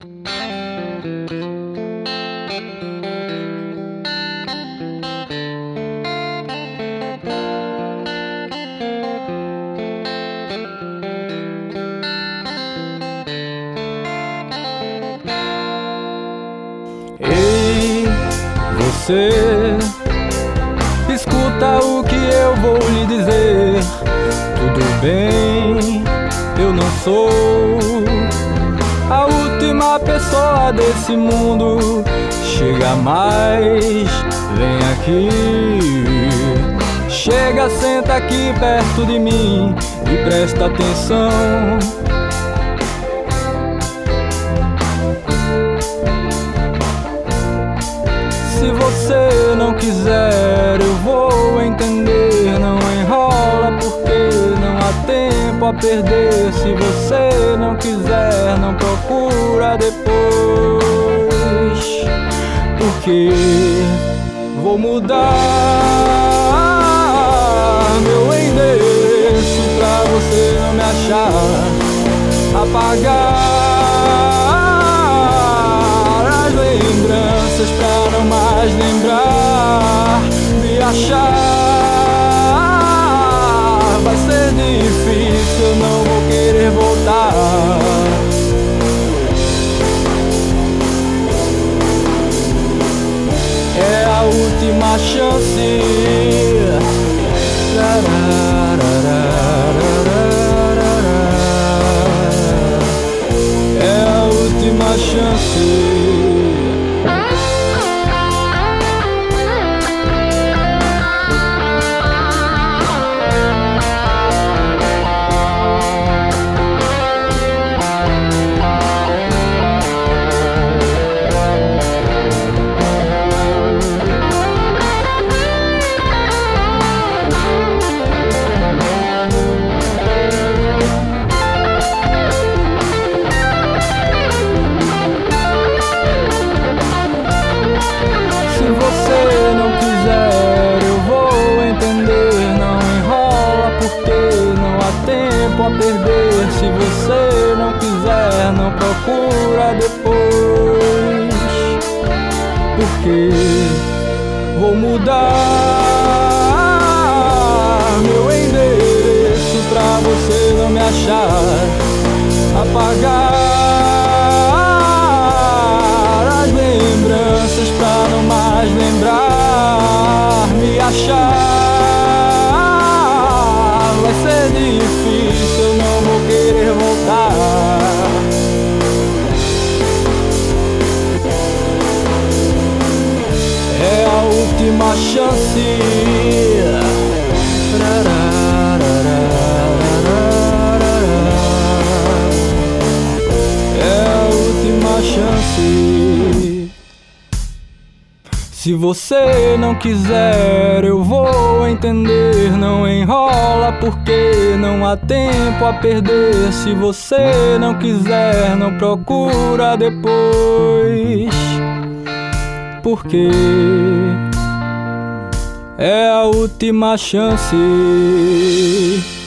Ei, você, escuta o que eu vou lhe dizer. Tudo bem, eu não sou a última pessoa desse mundo. Chega mais, vem aqui. Chega, senta aqui perto de mim e presta atenção. Se você não quiser, eu vou entender. Não enrola porque não há tempo a perder. Se você não quiser, não procura depois. Porque vou mudar meu endereço pra você não me achar. Apagar as lembranças pra não mais lembrar. Me achar vai ser difícil, eu não vou querer voltar. É a última chance. É a última chance. Se você não quiser, eu vou entender. Não enrola porque não há tempo a perder. Se você não quiser, não procura depois. Porque vou mudar meu endereço pra você não me achar. Apagar as lembranças pra não mais lembrar. Me achar vai ser difícil, eu não vou querer voltar. É a última chance. É a última chance. Se você não quiser, eu vou entender. Não enrola porque não há tempo a perder. Se você não quiser, não procura depois. Porque é a última chance.